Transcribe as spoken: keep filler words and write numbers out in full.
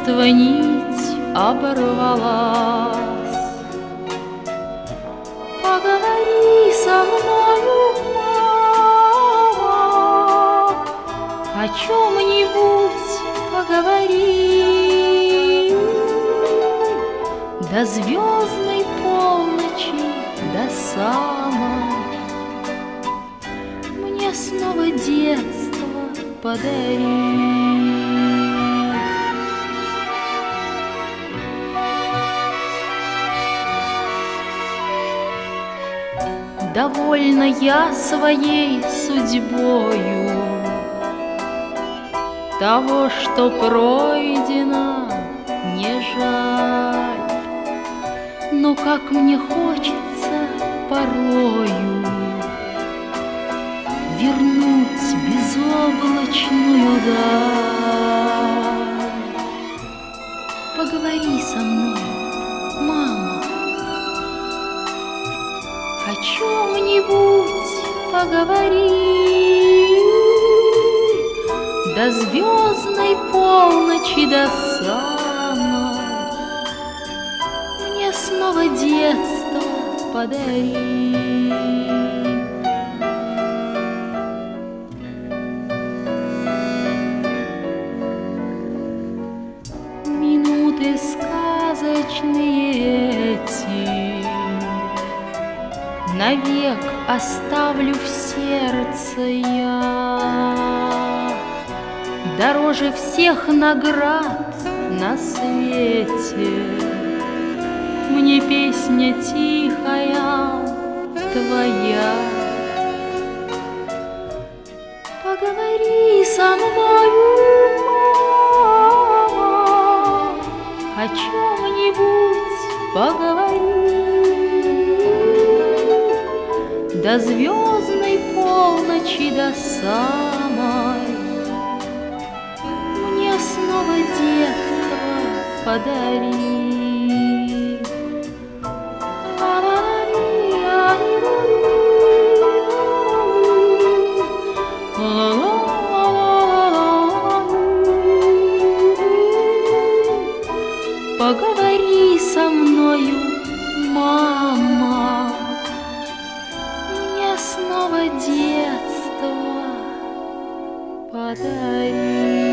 детства нить оборвалась. Поговори со мною, мама, о чем-нибудь поговори. До звездной полночи, до самой, мне снова детство подари. Довольна я своей судьбою, того, что пройдено, не жаль. Но как мне хочется порою вернуть безоблачную даль. Поговори со мной, мама, о чем-нибудь поговори. До звездной полночи, до самой, мне снова детство подари. Минуты сказочные эти навек оставлю в сердце я. Дороже всех наград на свете мне песня тихая твоя. Поговори со мною, мама, о чем-нибудь поговори. До звездной полночи, до самой, мне снова детство подари. Поговори со мною, мама, мне снова детство подари.